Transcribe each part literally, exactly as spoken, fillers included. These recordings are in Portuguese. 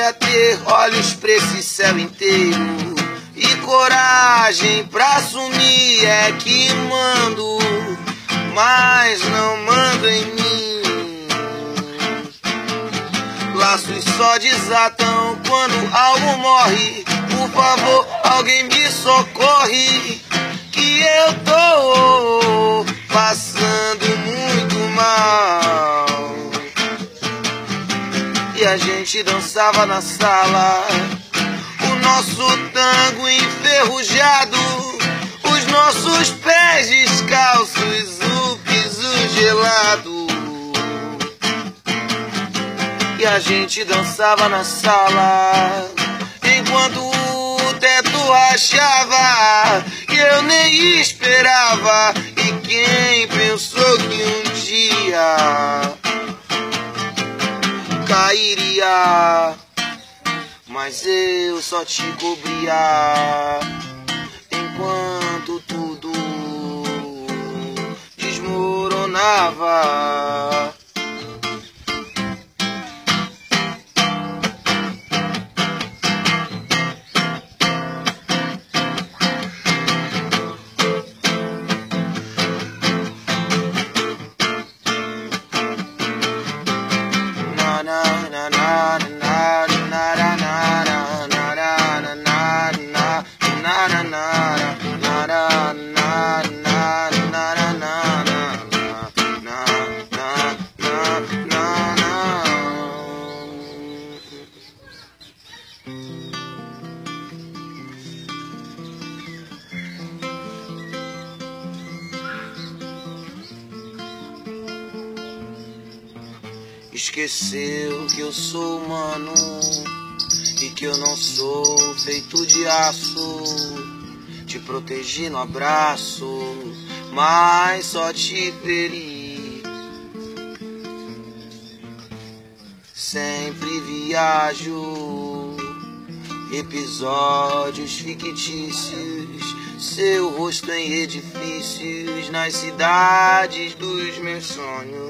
queria ter olhos pra esse céu inteiro e coragem pra assumir, é que mando, mas não mando em mim. Laços só desatam quando algo morre. Por favor, alguém me socorre, que eu tô passando muito mal. E a gente dançava na sala o nosso tango enferrujado, os nossos pés descalços, o piso gelado. E a gente dançava na sala enquanto o teto rachava, e eu nem esperava. E quem pensou que um dia cairia, mas eu só te cobria enquanto tudo desmoronava. Esqueceu que eu sou humano e que eu não sou feito de aço. Te protegi no abraço, mas só te feri. Sempre viajo episódios fictícios, seu rosto em edifícios nas cidades dos meus sonhos.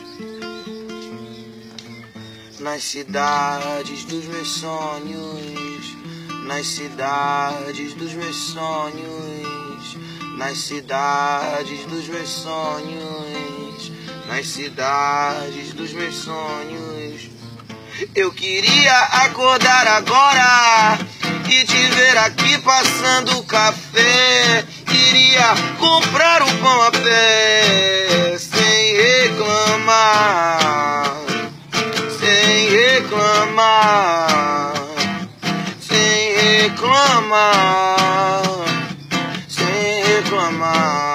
Nas cidades dos meus sonhos, nas cidades dos meus sonhos, nas cidades dos meus sonhos, nas cidades dos meus sonhos. Eu queria acordar agora e te ver aqui passando café. Queria comprar um pão a pé sem reclamar. Sem reclamar, sem reclamar, sem reclamar.